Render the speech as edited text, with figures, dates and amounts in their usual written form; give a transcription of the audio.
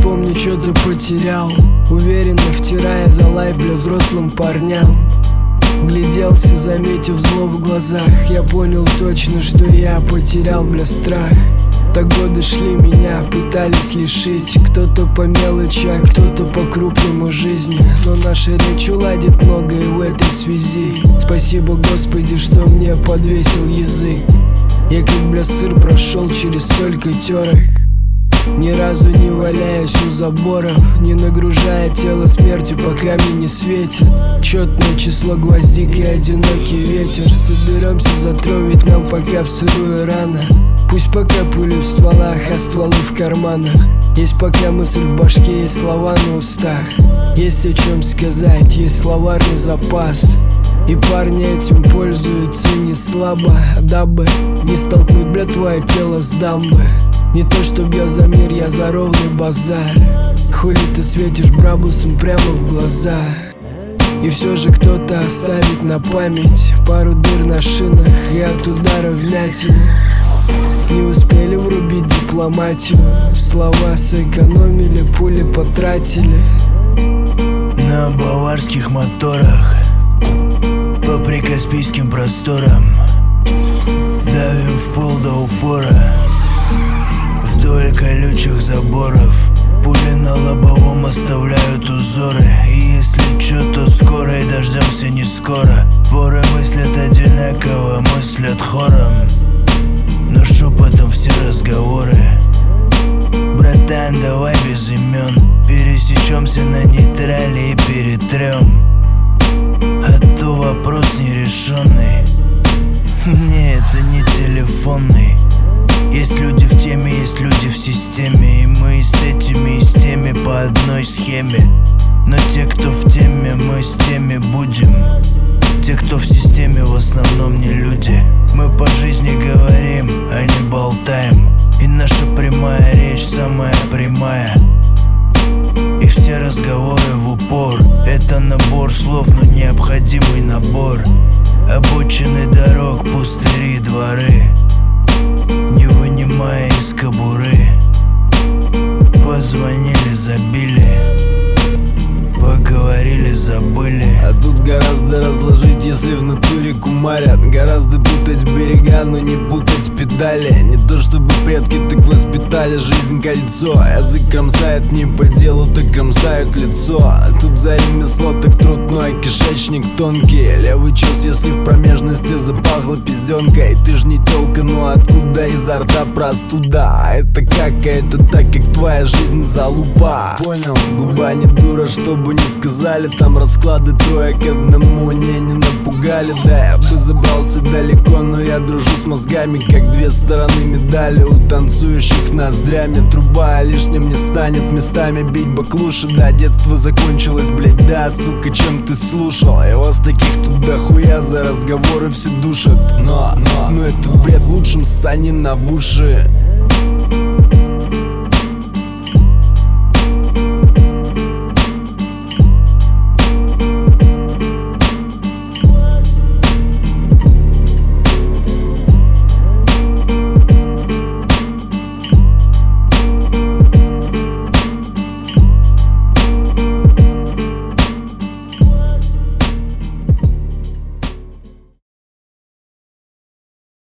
помню, что-то потерял, уверенно втирая за лайф для взрослым парням. Гляделся, заметив зло в глазах, я понял точно, что я потерял, бля, страх. Так годы шли, меня пытались лишить, кто-то по мелочи, а кто-то по крупному жизни. Но наша речь уладит многое в этой связи. Спасибо, Господи, что мне подвесил язык. Я как, бля, сыр прошел через столько терок, ни разу не валяясь у заборов, не нагружая тело смертью, пока мне не светит четное число гвоздик и одинокий ветер. Соберемся за трем, ведь нам пока в сырую рано. Пусть пока пули в стволах, а стволы в карманах. Есть пока мысль в башке, есть слова на устах. Есть о чем сказать, есть словарный запас. И парни этим пользуются не слабо, дабы не столкнуть, бля, твое тело с дамбы. Не то чтоб я за мир, я за ровный базар. Хули ты светишь брабусом прямо в глаза. И все же кто-то оставит на память пару дыр на шинах и от удара вмятины. Не успели врубить дипломатию, слова сэкономили, пули потратили. На баварских моторах по прикаспийским просторам давим в пол до упора. Вдоль колючих заборов пули на лобовом оставляют узоры. И если чё, то скоро и дождемся не скоро. Воры мыслят одинаково, мыслят хором, но шепотом все разговоры. Братан, давай без имен пересечемся на нейтрале и перетрем, а то вопрос нерешенный. Не, это не телефонный. Есть люди в теме, есть люди в системе. И мы и с этими, и с теми по одной схеме. Но те, кто в теме, мы с теми будем. Те, кто в системе, в основном не люди. Мы по жизни говорим, а не болтаем. И наша прямая речь самая прямая. И все разговоры в упор. Это набор слов, но необходимый набор. Обочины дорог, пустыри, дворы, не вынимая из кобуры. Позвонили, забили, поговорили, забыли. А тут гораздо разложить, если в натуре кумарят. Гораздо путать берега, но не путать педали. Не то чтобы предки так воспитали, жизнь кольцо. Язык кромсает не по делу, так кромсают лицо. А тут за ремесло так трудно, и кишечник тонкий. Левый час, если в промежности запахло пизденкой. Ты ж не тёлка, ну откуда изо рта простуда? А это как, а это так, как твоя жизнь залупа. Понял? Губа не дура, чтобы не сказали. Там расклады трое к одному, не напугали. Да, я бы забрался далеко, но я дружу с мозгами, как две стороны медали. У танцующих ноздрями труба лишним не станет местами бить баклуши. Да, детство закончилось, блять, да, сука, чем ты слушал? И вас таких тут дохуя, за разговоры все душат. Но это бред, в лучшем ссани на в уши.